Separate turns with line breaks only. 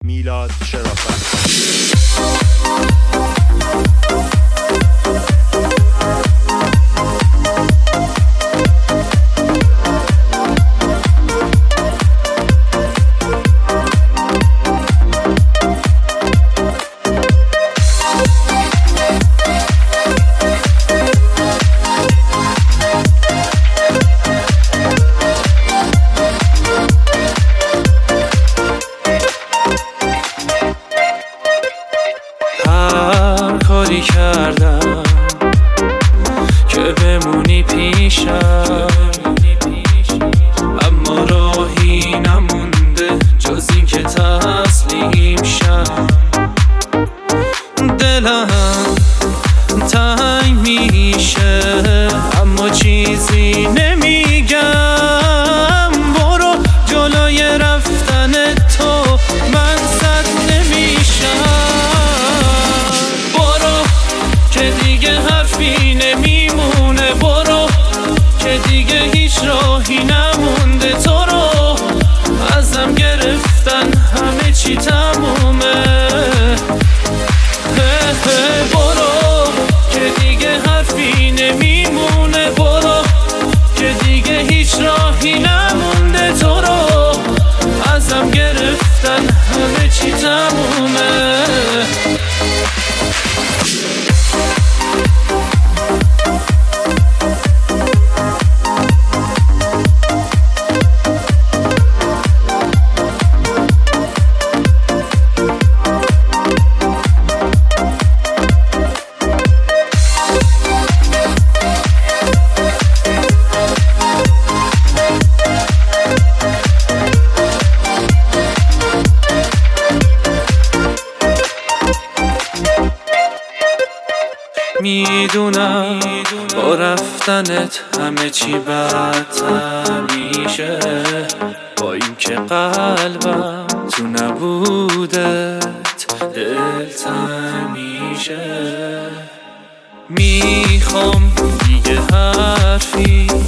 میلاد شرافت.
هر کاری کردم که بمونی پیشم، اما راهی نمونده جز این که تسلیم شم. دلم تنگ میشه اما چیزی نمیگم. برو جلوی رفتن تو من صد نمیشم. که دیگه حرفی نمیمونه، برو که دیگه هیچ راهی نمونده. تو رو ازم گرفتن همه چی تمومه. برو که دیگه حرفی نمیمونه، برو که دیگه هیچ راهی نمونده. تو رو ازم گرفتن همه چی تمومه. میدونم با رفتنت همه چی بدتر میشه، با اینکه قلبم تو نبودت دلتنگ میشه. میخوام دیگه حرفی